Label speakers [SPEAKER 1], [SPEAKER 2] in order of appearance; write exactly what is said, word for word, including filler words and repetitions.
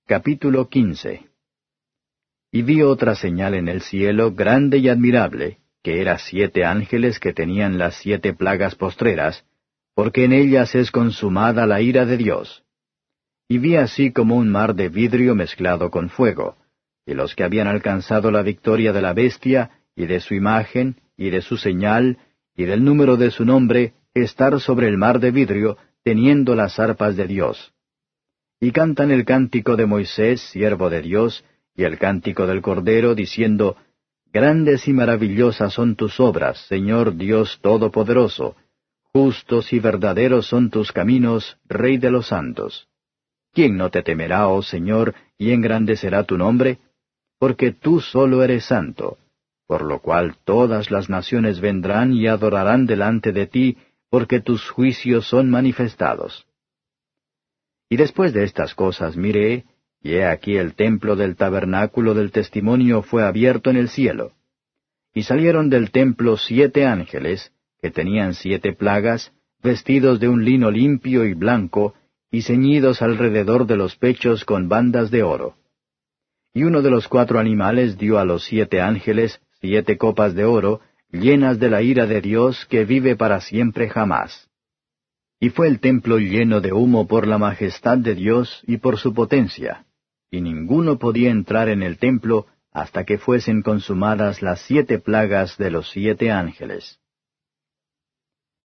[SPEAKER 1] Capítulo quince. Y vi otra señal en el cielo grande y admirable, que era siete ángeles que tenían las siete plagas postreras, porque en ellas es consumada la ira de Dios. Y vi así como un mar de vidrio mezclado con fuego, y los que habían alcanzado la victoria de la bestia, y de su imagen, y de su señal, y del número de su nombre, estar sobre el mar de vidrio, teniendo las arpas de Dios. Y cantan el cántico de Moisés, siervo de Dios, y el cántico del Cordero, diciendo, Grandes y maravillosas son tus obras, Señor Dios Todopoderoso. Justos y verdaderos son tus caminos, Rey de los santos. ¿Quién no te temerá, oh Señor, y engrandecerá tu nombre? Porque tú solo eres santo, por lo cual todas las naciones vendrán y adorarán delante de ti, porque tus juicios son manifestados. Y después de estas cosas miré, y he aquí el templo del tabernáculo del testimonio fue abierto en el cielo. Y salieron del templo siete ángeles, que tenían siete plagas, vestidos de un lino limpio y blanco, y ceñidos alrededor de los pechos con bandas de oro. Y uno de los cuatro animales dio a los siete ángeles siete copas de oro, llenas de la ira de Dios que vive para siempre jamás. Y fue el templo lleno de humo por la majestad de Dios y por su potencia, y ninguno podía entrar en el templo hasta que fuesen consumadas las siete plagas de los siete ángeles.